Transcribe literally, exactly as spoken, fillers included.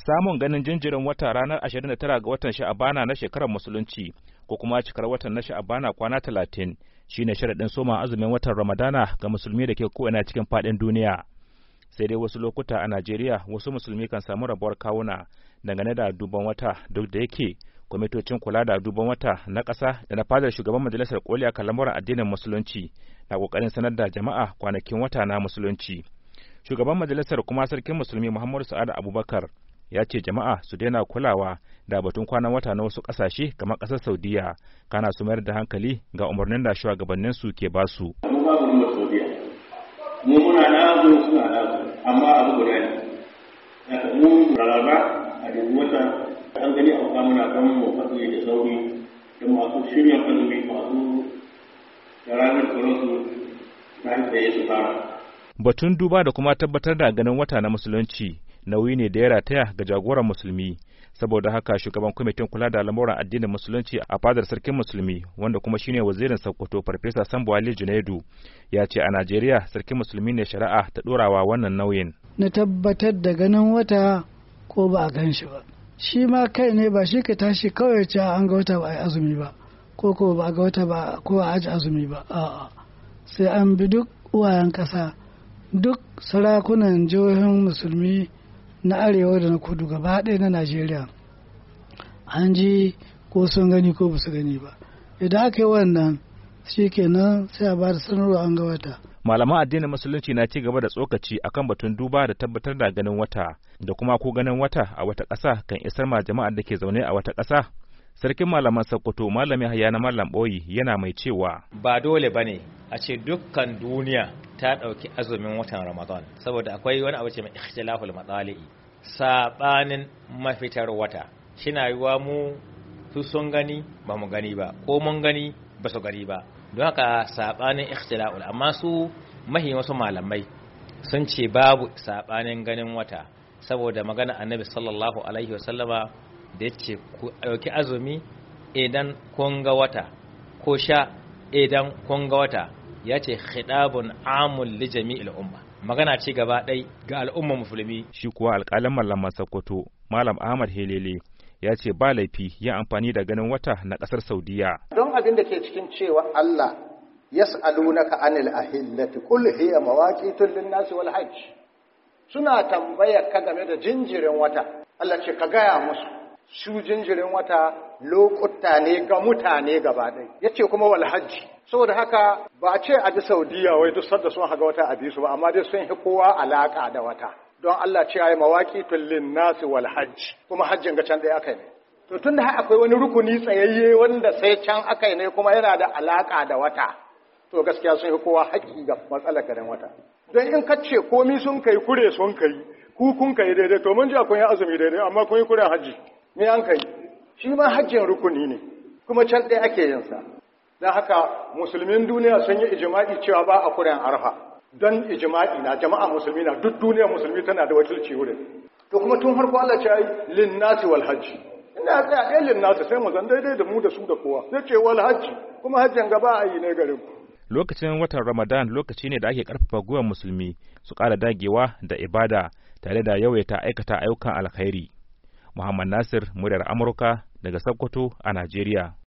samun ganin jinjirin wata ranar ashirin da tara ga watan Sha'abana na shekarar musulunci ko kuma cikar watan na Sha'abana kwana talatin shine sharaɗin soma azumin watan Ramadana ga musulmi da ke ko'ina cikin faɗin duniya. Sai dai wasu lokuta a Najeriya wasu musulmi kan samu rabuwar kawuna dangane da duban wata duk da yake kwamitocin kula da duban wata na ƙasa da na fadar shugaban majalisar koli akan lamuran addinin musulunci na ƙoƙarin sanar da jama'a kwanakin wata na musulunci. Shugaban majalisar kuma sarkin musulmi Muhammadu Sa'ad Abubakar ya ce jama'a su daina kulawa da batun kwanan wata na wasu ƙasashe kamar ƙasar Saudiya kana su mayar da hankali ga umarnin da shugabannin su ke basu. Mu ba mu da Saudiya. Mu muna nazo suna nazo amma abu guda ne. Haka mu rarraba a duk wata an gani a kuma muna kan mu fasiri da sauri da masu shirya fasiri masu da ranar karosu na da su fara. Batun duba da kuma tabbatar da ganin wata na musulunci nauyi ne da ya rataya ga jagoran musulmi, saboda haka shugaban kwamitin kula da lamuran addinin musulunci a fadar sarkin musulmi wanda kuma shine wazirin Sokoto Farfesa Sambo Ali Junaidu ya ce a Najeriya sarkin musulmi ne shari'a ta dorawa wannan nauyin. Na tabbatar da ganin wata ko ba a gan shi ba. Shi ma kai ne ba shi ka tashi kawai ce an ga wata ba a azumi ba ko ko ba a ga wata ba ko a aji azumi ba. A'a sai an bi duk uwayen ƙasa duk sarakunan jihohin musulmi na arewa da na kudu gaba ɗaya na Najeriya an ji ko sun gani ko ba su gani ba. Idan aka yi wannan shi kenan sai a ba da sanarwa an ga wata. Malaman addinin musulunci na ci gaba da tsokaci akan batun duba da tabbatar da ganin wata da kuma ko ganin wata a wata ƙasa kan isar ma jama'ar da ke zaune a wata ƙasa. Sarkin malaman Sokoto Malami Hayya na Mallam Boyi yana mai cewa ba dole bane a ce dukkan duniya ta ɗauki azumin watan Ramadan saboda akwai wani abu ce mai ikhtilaful matsali'i sabanin mafitar wata shina yiwa mu su sun gani ba mu gani ba ko mun gani ba su gani ba don haka sabanin ikhtilaful amma su mahi wasu malamai sun ce babu sabanin ganin wata saboda magana Annabi sallallahu alaihi wasallama da yace ku ɗauki azumi idan kun ga wata ko sha idan kun ga wata ya ce khidabun amul li jami'il umma magana ce gaba ɗai ga al'ummar musulmi. Shi kuwa alƙalin mallaman Sokoto Malam Ahmad Helele ya ce ba laifi yin amfani da ganin wata na ƙasar Saudiya. Don abin da ke cikin cewa Allah yas'alunaka anil ahillati qul hiya mawaqitun lin-nasi wal hajj suna tambayar ka game da jinjirin wata Allah ce ka gaya musu su jinjirin wata lokuta ne ga mutane gaba ɗaya yace kuma wal hajji saboda haka ba a ce a bi Saudiya wai duk sanda sun haga wata a bi su ba amma dai sun hi kowa alaka da wata don Allah ce ayi mawaqitul linnas wal hajj kuma hajjin ga can ɗaya akai ne to tunda har akwai wani rukuni tsayayye wanda sai can akai ne kuma yana da alaka da wata to gaskiya sun hi kowa haƙi ga matsalar garin wata don in ka ce komi sun kai kure sun kai ku kun kai daidai to mun ji kun yi azumi daidai amma kun yi kuren haji me an kai shi ma hajjin rukuni ne kuma can ɗaya ake yin sa don haka musulmin duniya sun yi ijima'i cewa ba a kuren arfa don ijima'i na jama'a musulmi na duk duniya musulmi tana da wakilci wurin to kuma tun farko Allah ce ai lin nasi wal hajji ina ya tsaya ɗaya lin nasi sai mu zan daidai da mu da su da kowa sai ce wal hajji kuma hajjin gaba a yi ne garin ku. Lokacin watan Ramadan lokaci ne da ake karfafa gwiwar musulmi su ƙara dagewa da ibada tare da yawaita aikata ayyukan alkhairi. Muhammad Nasir, muryar Amurka daga Sokoto a Najeriya.